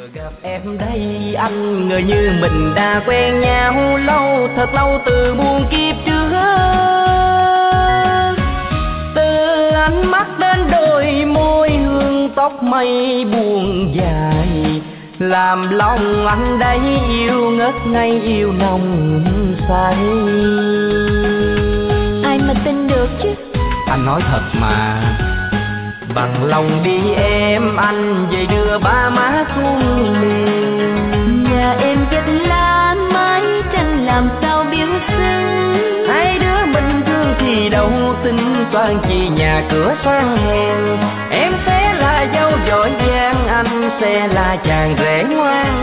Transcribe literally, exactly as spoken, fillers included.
Gặp em đây anh, người như mình đã quen nhau lâu, thật lâu từ muôn kiếp trước. Từ ánh mắt đến đôi môi, hương tóc mây buồn dài, làm lòng anh đây yêu ngất ngây, yêu nồng say. Ai mà tin được chứ. Anh nói thật mà. Bằng lòng đi em, anh về đưa ba má xuống miền. Nhà em rất lá mái tranh, làm sao biếu xinh. Hai đứa mình thương thì đâu tính toán chi nhà cửa sang hèn. Em sẽ là dâu giỏi giang, anh sẽ là chàng rể ngoan